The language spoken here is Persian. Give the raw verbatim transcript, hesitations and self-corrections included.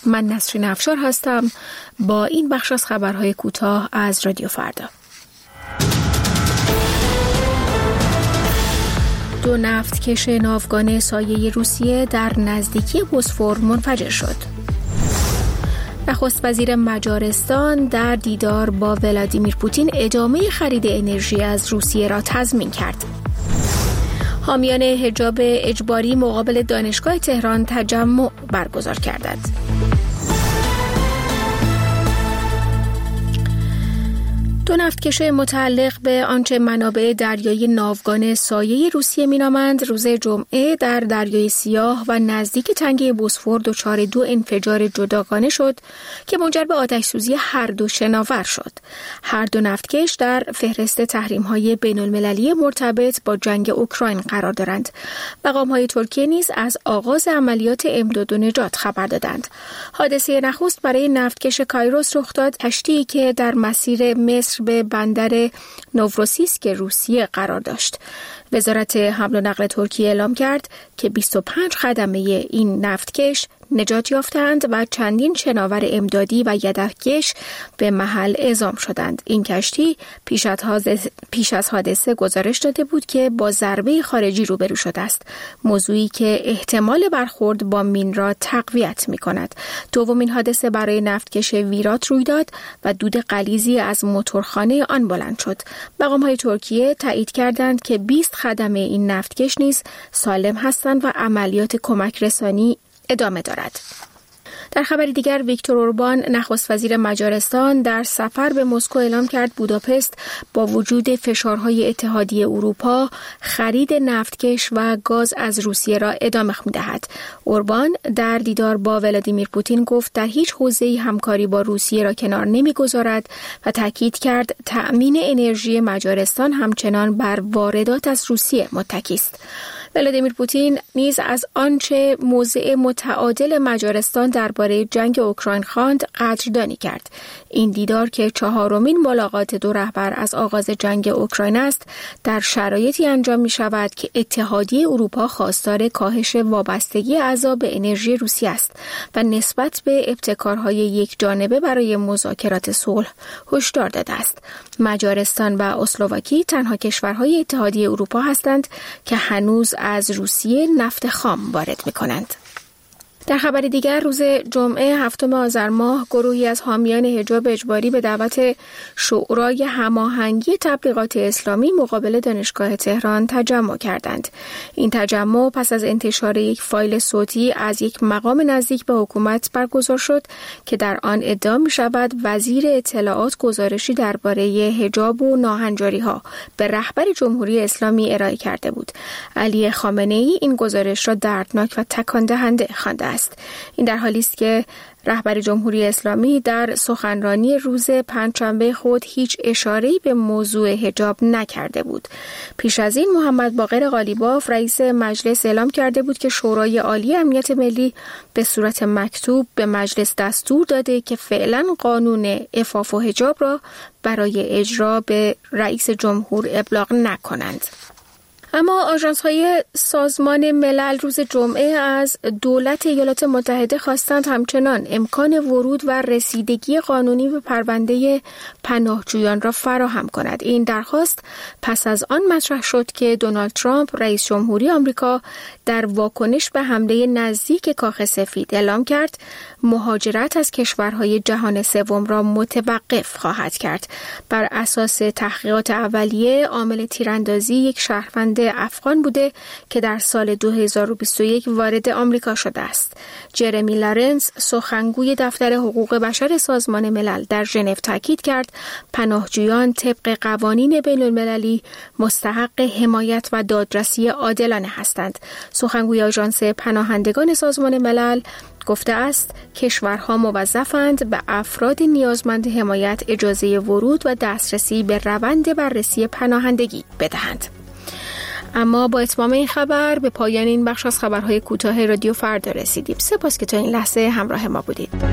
من نسرین افشار هستم با این بخش از خبرهای کوتاه از رادیو فردا. دو نفتکش ناوگان سایه روسیه در نزدیکی بوسفور منفجر شد. نخست وزیر مجارستان در دیدار با ولادیمیر پوتین ادامه خرید انرژی از روسیه را تضمین کرد. حامیان حجاب اجباری مقابل دانشگاه تهران تجمع برگزار کردند. دو نفتکش متعلق به آنچه منابع دریایی ناوگان سایه روسیه مینامند روز جمعه در دریای سیاه و نزدیک تنگه بوسفور دچار دو انفجار جداگانه شد که منجر به آتش‌سوزی هر دو شناور شد. هر دو نفتکش در فهرست تحریم‌های بین‌المللی مرتبط با جنگ اوکراین قرار دارند. مقام‌های ترکیه نیز از آغاز عملیات امداد و نجات خبر دادند. حادثه نخست برای نفتکش کایروس رخ داد. کشتی‌ای که در مسیر مصر به بندر نوروسیسک روسیه قرار داشت. وزارت حمل و نقل ترکیه اعلام کرد که بیست و پنج خدمه این نفتکش نجات یافتند و چندین شناور امدادی و یدک‌کش به محل اعزام شدند. این کشتی پیش از حادثه, پیش از حادثه گزارش داده بود که با ضربه خارجی روبرو شده است، موضوعی که احتمال برخورد با مین را تقویت می‌کند. دومین حادثه برای نفتکش ویرات روی داد و دود غلیظی از موتورخانه آن بلند شد. مقام‌های ترکیه تایید کردند که بیست خدمه این نفتکش نیز سالم هستند و عملیات کمک رسانی ادامه دارد. در خبری دیگر ویکتور اوربان نخست وزیر مجارستان در سفر به مسکو اعلام کرد بوداپست با وجود فشارهای اتحادیه اروپا خرید نفتکش و گاز از روسیه را ادامه می‌دهد. اوربان در دیدار با ولادیمیر پوتین گفت در هیچ حوزه‌ای همکاری با روسیه را کنار نمی‌گذارد و تاکید کرد تأمین انرژی مجارستان همچنان بر واردات از روسیه متکی است. ولادیمیر پوتین نیز از آنچه موضع متعادل مجارستان درباره جنگ اوکراین خواند قدردانی کرد. این دیدار که چهارمین ملاقات دو رهبر از آغاز جنگ اوکراین است، در شرایطی انجام می شود که اتحادیه اروپا خواستار کاهش وابستگی اعضا به انرژی روسیه است و نسبت به ابتکارهای یک جانبه برای مذاکرات صلح هشدار داده است. مجارستان و اسلواکی تنها کشورهای اتحادیه اروپا هستند که هنوز از روسیه نفت خام وارد می‌کنند. در خبر دیگر روز جمعه هفتم آذر ماه گروهی از حامیان حجاب اجباری به دعوت شورای هماهنگی تبلیغات اسلامی مقابل دانشگاه تهران تجمع کردند. این تجمع پس از انتشار یک فایل صوتی از یک مقام نزدیک به حکومت برگزار شد که در آن ادعا می شود وزیر اطلاعات گزارشی درباره حجاب و ناهنجاری‌ها به رهبر جمهوری اسلامی ارائه کرده بود. علی خامنه‌ای این گزارش را دردناک و تکان دهنده خوانده است. این در حالی است که رهبر جمهوری اسلامی در سخنرانی روز پنجشنبه خود هیچ اشاره‌ای به موضوع حجاب نکرده بود. پیش از این محمد باقر قالیباف رئیس مجلس اعلام کرده بود که شورای عالی امنیت ملی به صورت مکتوب به مجلس دستور داده که فعلا قانون عفاف و حجاب را برای اجرا به رئیس جمهور ابلاغ نکنند. اما آژانس‌های سازمان ملل روز جمعه از دولت ایالات متحده خواستند همچنان امکان ورود و رسیدگی قانونی به پرونده پناهجویان را فراهم کند. این درخواست پس از آن مطرح شد که دونالد ترامپ رئیس جمهوری آمریکا در واکنش به حمله نزدیک کاخ سفید اعلام کرد مهاجرت از کشورهای جهان سوم را متوقف خواهد کرد. بر اساس تحقیقات اولیه عامل تیراندازی یک شهروند افغان بوده که در سال دو هزار و بیست و یک وارد آمریکا شده است. جرمی لارنس سخنگوی دفتر حقوق بشر سازمان ملل در ژنو تاکید کرد پناهجویان طبق قوانین بین المللی مستحق حمایت و دادرسی عادلانه هستند. سخنگوی آژانس پناهندگان سازمان ملل گفته است کشورها موظفند به افراد نیازمند حمایت اجازه ورود و دسترسی به روند بررسی پناهندگی بدهند. اما با اتمام این خبر به پایان این بخش از خبرهای کوتاه رادیو فردا رسیدیم. سپاس که تا این لحظه همراه ما بودید.